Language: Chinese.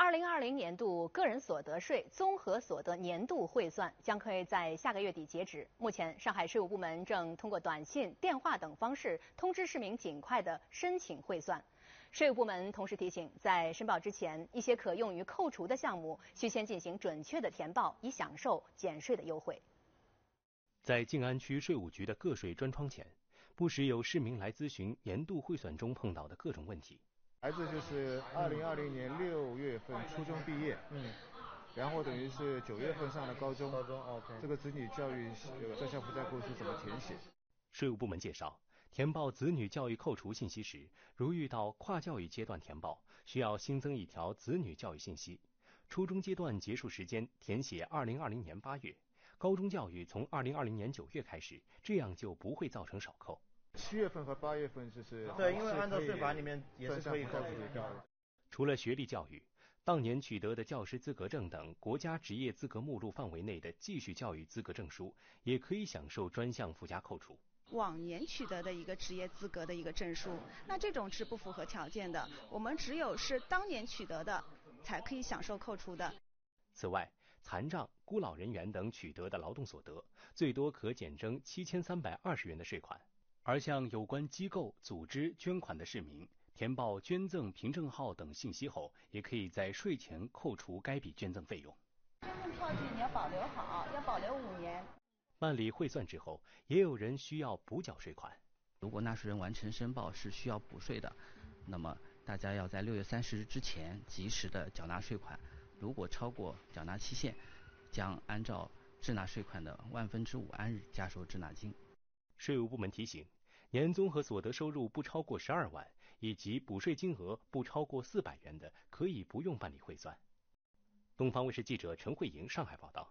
2020年度个人所得税综合所得年度汇算将可以在下个月底截止。目前，上海税务部门正通过短信、电话等方式通知市民尽快的申请汇算。税务部门同时提醒，在申报之前，一些可用于扣除的项目需先进行准确的填报，以享受减税的优惠。 在静安区税务局的个税专窗前，不时有市民来咨询年度汇算中碰到的各种问题。 孩子就是2020年6月份初中毕业，然后等于是9月份上了高中，OK， 这个子女教育专项负债扣除怎么填写？ 税务部门介绍，填报子女教育扣除信息时，如遇到跨教育阶段填报，需要新增一条子女教育信息。初中阶段结束时间填写2020年8月，高中教育从2020年9月开始，这样就不会造成少扣。 7月份和8月份就是对，因为按照税法里面也是可以扣除的。 除了学历教育，当年取得的教师资格证等国家职业资格目录范围内的继续教育资格证书，也可以享受专项附加扣除。 往年取得的一个职业资格的一个证书，那这种是不符合条件的，我们只有是当年取得的才可以享受扣除的。 此外，残障、孤老人员等取得的劳动所得，最多可减征7320元的税款。而向有关机构、组织捐款的市民，填报捐赠凭证号等信息后，也可以在税前扣除该笔捐赠费用。 身份票据你要保留好，要保留5年。 办理汇算之后，也有人需要补缴税款。 如果纳税人完成申报是需要补税的，那么大家要在6月30日之前及时的缴纳税款。如果超过缴纳期限，将按照滞纳税款的5/1000按日加收滞纳金。 税务部门提醒，年综合所得收入不超过12万，以及补税金额不超过400元的，可以不用办理汇算。东方卫视记者陈慧莹上海报道。